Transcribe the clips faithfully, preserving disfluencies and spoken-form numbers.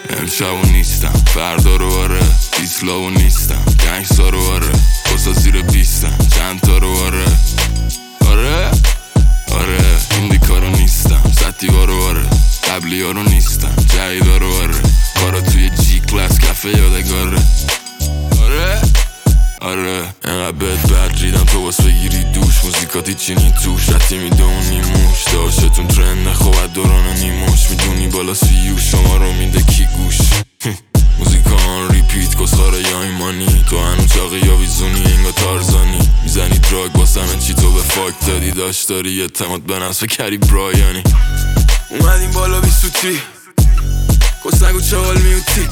امشبو نیستم فردا رو آره، ایسلاو نیستم گنگستا رو آره، بسا زیر بیستم چند تا رو آره آره آره ایندیکا رو نیستم ستیوا رو آره، قبلی ها رو نیستم جایدا رو آره، کارا توی جی کلاس کفه یادگاره آره آره اینقدر بد بد ریدم تو باس بگیری دوش، موزیکاتی چینی توش رتی میدونی موش داشتون ترنده خوبت دوران نیموش، میدونی بالا سیو شما رو میده کی گوش موزیکا آن ریپیت کسخاره یا ایمانی، تو هنو چاقی یا ویزونی انگا تارزانی، میزنی دراگ باسمه چی تو به فاک دادی، داشت داری اعتماد به نفس کری برایانی، اومدیم بالا بی سوتی کس نگو چوال میوتی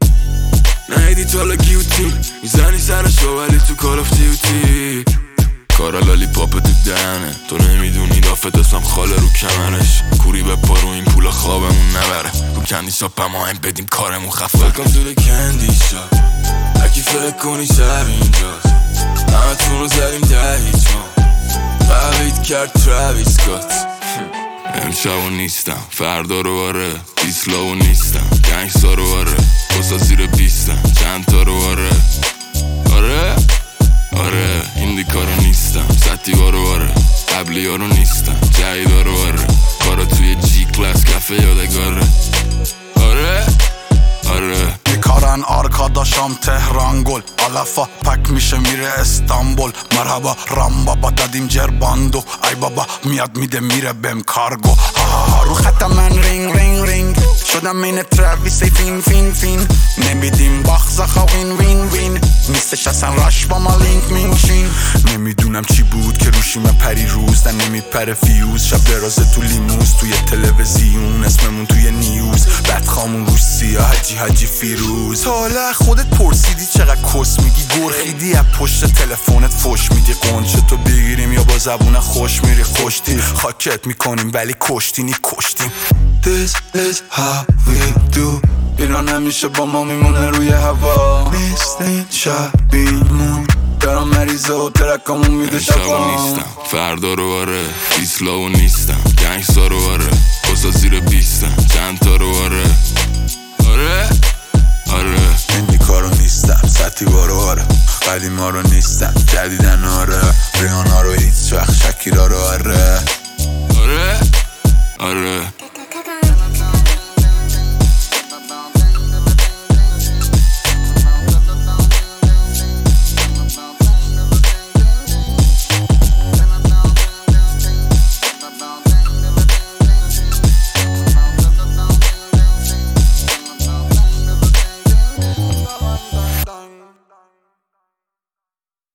نهیدی تالا گیوتین، میزنی سرشو ولی تو کال اف دیوتی، کارا لالی پاپ تو دهنه، تو نمیدونی دافت اسمم خاله رو کمرش، کوری به پارو این پولا خوابمون نبره، رو کندی شاپ اما هم بدیم کارمون خفه Welcome to the candy shop هرکی فکر کنی شب اینجاست، همه تون رو زدیم ده هیچ ما قوید کرد تراویس سکات امشبو نیستم فردا رو آره، ایسلاو نیستم گنگستا رو آره، بسا زیر بیستم چند تا رو آره آره آره ایندیکا رو نیستم ستیوا رو آره، قبلی ها رو نیستم جایدا رو آره، کارا توی جی کلاس کفه یادگاره آره آره میکارن آرکاداشام تهران گل علفا پک میشه میره استانبول، مرحبا رام بابا دادیم جرباندو، ای بابا میاد میده میره بهم کارگو، ها ها ها رو خط من رینگ رینگ رینگ شدم این تراویس فین فین فین، نمیدیم باخزاخا وین وین وین، نیستش اصلا راش با ما لینک مینشین، نمیدونم چی بود که روشیم پری روز در نمیپره فیوز، شب درازه تو لیموز توی تلویزیون اسممون توی نیوز، بدخامون روش سیاه حجی حجی فیروز، حالا خودت پرسیدی چقدر کس میگی گرخیدی از پشت تلفنت فوش میدی، قنچه تو بگیریم یا با زبون خوش میری خوشتی، خاکت میکنیم ولی کشتینی کشتیم. This is how we do ایران همیشه با ما میمونه روی هوا، نیستین شبیمون دارم مریضه و ترکامون میده شبا، نیستم فردا رو آره، ایسلاو نیستم گنگستا رو آره، بسا زیر بیستم چند تا رو آره آره آره ایندیکا رو نیستم ستیوا رو آره، قدیما رو نیستم جدیدن آره، ریانا رو هیچ وقت شکیرا رو آره آره آره